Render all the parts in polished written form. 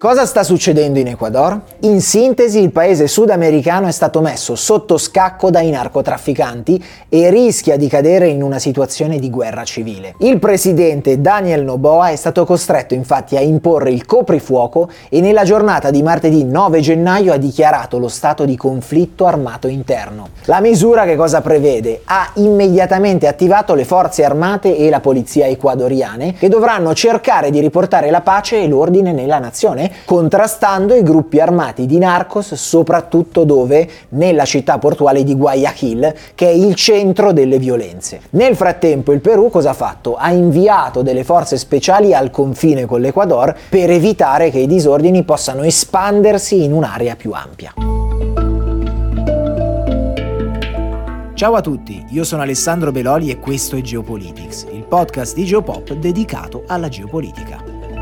Cosa sta succedendo in Ecuador? In sintesi, il paese sudamericano è stato messo sotto scacco dai narcotrafficanti e rischia di cadere in una situazione di guerra civile. Il presidente Daniel Noboa è stato costretto infatti a imporre il coprifuoco e nella giornata di martedì 9 gennaio ha dichiarato lo stato di conflitto armato interno. La misura che cosa prevede? Ha immediatamente attivato le forze armate e la polizia ecuadoriane che dovranno cercare di riportare la pace e l'ordine nella nazione, contrastando i gruppi armati di narcos, soprattutto dove? Nella città portuale di Guayaquil, che è il centro delle violenze. Nel frattempo il Perù cosa ha fatto? Ha inviato delle forze speciali al confine con l'Ecuador per evitare che i disordini possano espandersi in un'area più ampia. Ciao a tutti, io sono Alessandro Beloli e questo è Geopolitics, il podcast di Geopop dedicato alla geopolitica.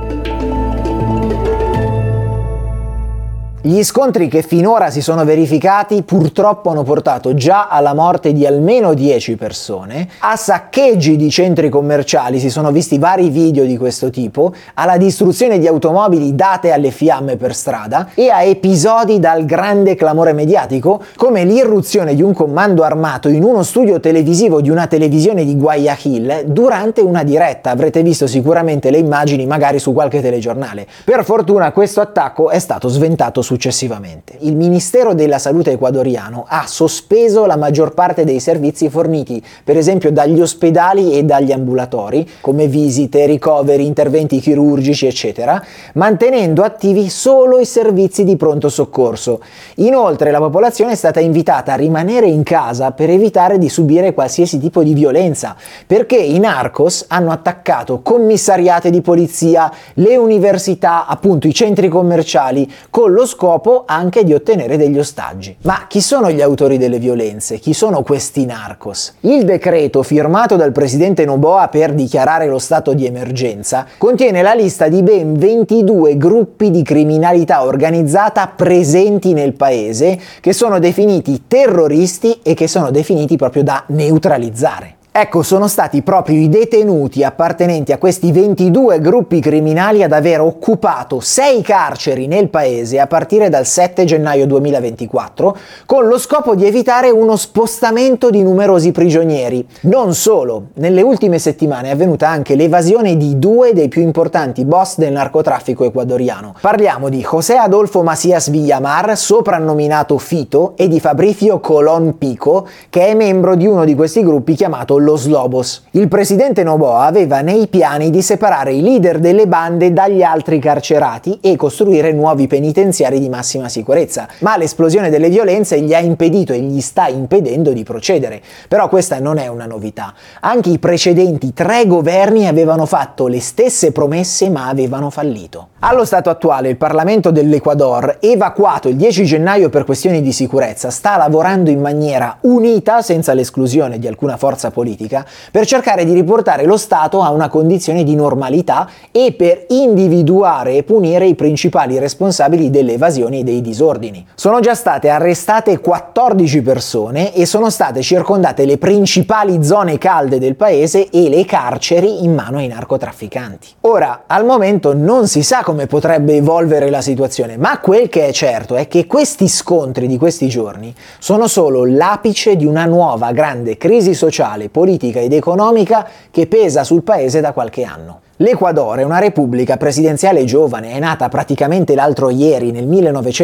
Gli scontri che finora si sono verificati purtroppo hanno portato già alla morte di almeno 10 persone, a saccheggi di centri commerciali, si sono visti vari video di questo tipo, alla distruzione di automobili date alle fiamme per strada e a episodi dal grande clamore mediatico come l'irruzione di un comando armato in uno studio televisivo di una televisione di Guayaquil durante una diretta. Avrete visto sicuramente le immagini magari su qualche telegiornale. Per fortuna questo attacco è stato sventato successivamente. Il Ministero della Salute ecuadoriano ha sospeso la maggior parte dei servizi forniti, per esempio dagli ospedali e dagli ambulatori, come visite, ricoveri, interventi chirurgici, eccetera, mantenendo attivi solo i servizi di pronto soccorso. Inoltre la popolazione è stata invitata a rimanere in casa per evitare di subire qualsiasi tipo di violenza, perché i narcos hanno attaccato commissariati di polizia, le università, appunto i centri commerciali, con lo scopo anche di ottenere degli ostaggi. Ma chi sono gli autori delle violenze? Chi sono questi narcos? Il decreto firmato dal presidente Noboa per dichiarare lo stato di emergenza contiene la lista di ben 22 gruppi di criminalità organizzata presenti nel paese, che sono definiti terroristi e che sono definiti proprio da neutralizzare. Ecco, sono stati proprio i detenuti appartenenti a questi 22 gruppi criminali ad aver occupato 6 carceri nel paese a partire dal 7 gennaio 2024 con lo scopo di evitare uno spostamento di numerosi prigionieri. Non solo, nelle ultime settimane è avvenuta anche l'evasione di 2 dei più importanti boss del narcotraffico ecuadoriano. Parliamo di José Adolfo Macías Villamar, soprannominato Fito, e di Fabricio Colón Pico, che è membro di uno di questi gruppi chiamato Los Lobos. Il presidente Noboa aveva nei piani di separare i leader delle bande dagli altri carcerati e costruire nuovi penitenziari di massima sicurezza, ma l'esplosione delle violenze gli ha impedito e gli sta impedendo di procedere. Però questa non è una novità. Anche i precedenti 3 governi avevano fatto le stesse promesse ma avevano fallito. Allo stato attuale il Parlamento dell'Ecuador, evacuato il 10 gennaio per questioni di sicurezza, sta lavorando in maniera unita, senza l'esclusione di alcuna forza politica, per cercare di riportare lo Stato a una condizione di normalità e per individuare e punire i principali responsabili delle evasioni e dei disordini. Sono già state arrestate 14 persone e sono state circondate le principali zone calde del paese e le carceri in mano ai narcotrafficanti. Ora, al momento non si sa come potrebbe evolvere la situazione, ma quel che è certo è che questi scontri di questi giorni sono solo l'apice di una nuova grande crisi sociale, politica ed economica che pesa sul paese da qualche anno. L'Ecuador è una repubblica presidenziale giovane, è nata praticamente l'altro ieri, nel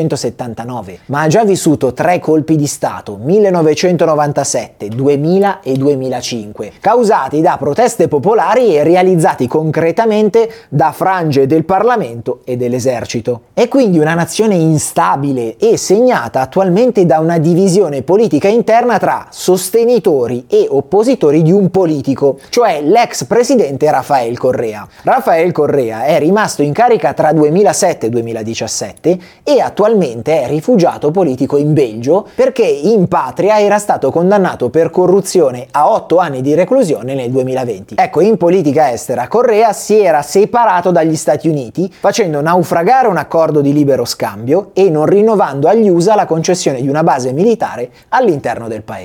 1979, ma ha già vissuto 3 colpi di Stato, 1997, 2000 e 2005, causati da proteste popolari e realizzati concretamente da frange del Parlamento e dell'esercito. È quindi una nazione instabile e segnata attualmente da una divisione politica interna tra sostenitori e oppositori di un politico, cioè l'ex presidente Rafael Correa. Rafael Correa è rimasto in carica tra 2007 e 2017 e attualmente è rifugiato politico in Belgio perché in patria era stato condannato per corruzione a 8 anni di reclusione nel 2020. Ecco, in politica estera Correa si era separato dagli Stati Uniti facendo naufragare un accordo di libero scambio e non rinnovando agli USA la concessione di una base militare all'interno del paese.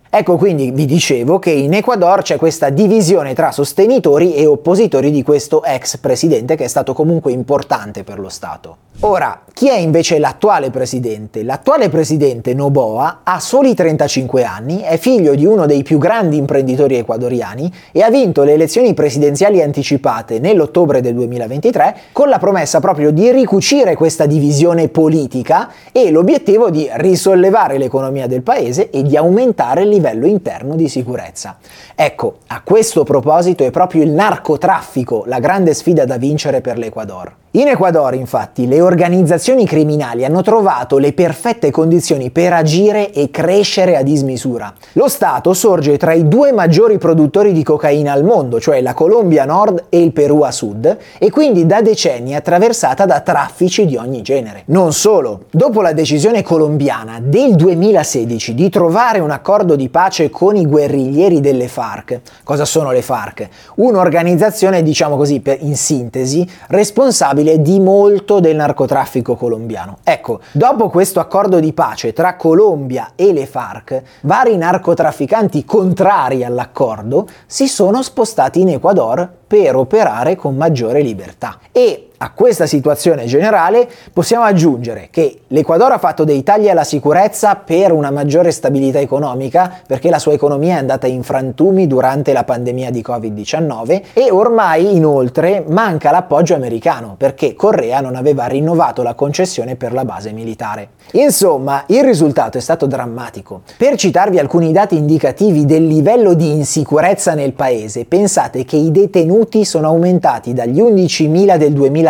Ecco quindi vi dicevo che in Ecuador c'è questa divisione tra sostenitori e oppositori di questo ex presidente che è stato comunque importante per lo Stato. Ora, chi è invece l'attuale presidente? L'attuale presidente Noboa ha soli 35 anni, è figlio di uno dei più grandi imprenditori ecuadoriani e ha vinto le elezioni presidenziali anticipate nell'ottobre del 2023 con la promessa proprio di ricucire questa divisione politica e l'obiettivo di risollevare l'economia del paese e di aumentare il livello interno di sicurezza. Ecco, a questo proposito è proprio il narcotraffico la grande sfida da vincere per l'Ecuador. In Ecuador, infatti, le organizzazioni criminali hanno trovato le perfette condizioni per agire e crescere a dismisura. Lo Stato sorge tra i due maggiori produttori di cocaina al mondo, cioè la Colombia a nord e il Perù a sud, e quindi da decenni è attraversata da traffici di ogni genere. Non solo, dopo la decisione colombiana del 2016 di trovare un accordo di pace con i guerriglieri delle FARC, cosa sono le FARC? Un'organizzazione, diciamo così, in sintesi, responsabile di molto del narcotraffico colombiano. Ecco, dopo questo accordo di pace tra Colombia e le FARC, vari narcotrafficanti contrari all'accordo si sono spostati in Ecuador per operare con maggiore libertà. E a questa situazione generale possiamo aggiungere che l'Ecuador ha fatto dei tagli alla sicurezza per una maggiore stabilità economica, perché la sua economia è andata in frantumi durante la pandemia di Covid-19 e ormai inoltre manca l'appoggio americano perché Correa non aveva rinnovato la concessione per la base militare. Insomma, il risultato è stato drammatico. Per citarvi alcuni dati indicativi del livello di insicurezza nel paese, pensate che i detenuti sono aumentati dagli 11.000 del 2009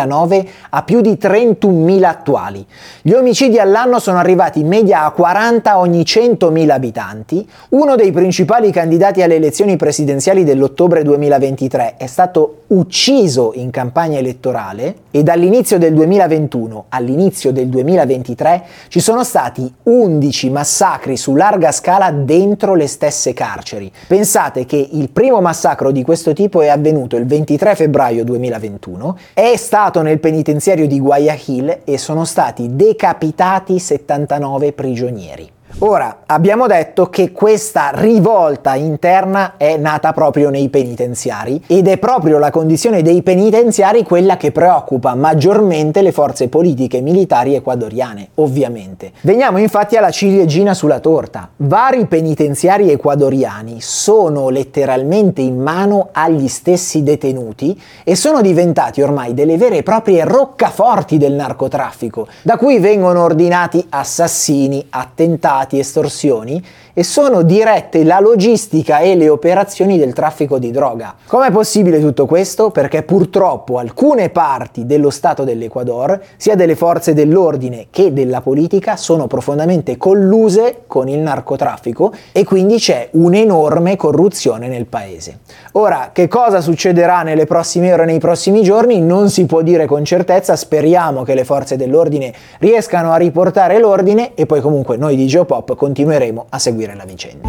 a più di 31.000 attuali. Gli omicidi all'anno sono arrivati in media a 40 ogni 100.000 abitanti. Uno dei principali candidati alle elezioni presidenziali dell'ottobre 2023 è stato ucciso in campagna elettorale e dall'inizio del 2021 all'inizio del 2023 ci sono stati 11 massacri su larga scala dentro le stesse carceri. Pensate che il primo massacro di questo tipo è avvenuto il 23 febbraio 2021, è stato nel penitenziario di Guayaquil e sono stati decapitati 79 prigionieri. Ora, abbiamo detto che questa rivolta interna è nata proprio nei penitenziari ed è proprio la condizione dei penitenziari quella che preoccupa maggiormente le forze politiche e militari ecuadoriane, ovviamente. Veniamo infatti alla ciliegina sulla torta. Vari penitenziari ecuadoriani sono letteralmente in mano agli stessi detenuti e sono diventati ormai delle vere e proprie roccaforti del narcotraffico, da cui vengono ordinati assassini, attentati, estorsioni e sono dirette la logistica e le operazioni del traffico di droga. Com'è possibile tutto questo? Perché purtroppo alcune parti dello Stato dell'Ecuador, sia delle forze dell'ordine che della politica, sono profondamente colluse con il narcotraffico e quindi c'è un'enorme corruzione nel paese. Ora, che cosa succederà nelle prossime ore, nei prossimi giorni, non si può dire con certezza. Speriamo che le forze dell'ordine riescano a riportare l'ordine e poi comunque noi di Geopop continueremo a seguire la vicenda.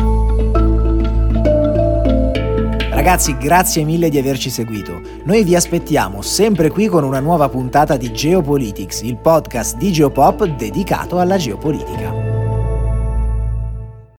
Ragazzi, grazie mille di averci seguito. Noi vi aspettiamo sempre qui con una nuova puntata di Geopolitics, il podcast di Geopop dedicato alla geopolitica.